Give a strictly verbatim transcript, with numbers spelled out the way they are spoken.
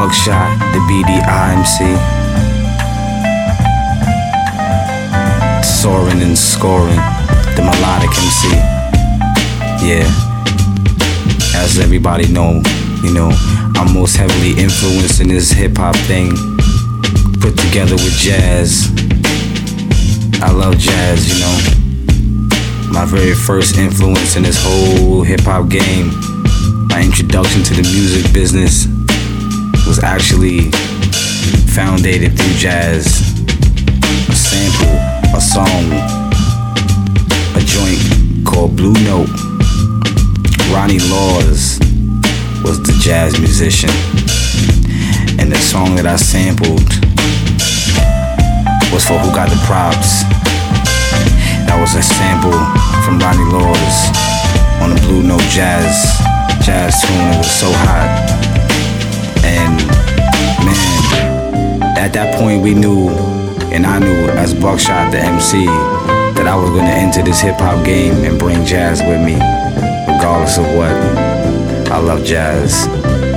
Buckshot, the B D I M C. Soaring and scoring, the melodic M C. Yeah, as everybody know, you know, I'm most heavily influenced in this hip-hop thing, put together with jazz. I love jazz, you know. My very first influence in this whole hip-hop game, my introduction to the music business was actually founded through jazz. A sample, a song, a joint called Blue Note. Ronnie Laws was the jazz musician, and the song that I sampled was for Who Got the Props. That was a sample from Ronnie Laws on a Blue Note jazz jazz tune. It was so hot. And man, at that point we knew, and I knew as Buckshot the M C, that I was gonna enter this hip hop game and bring jazz with me, regardless of what. I love jazz.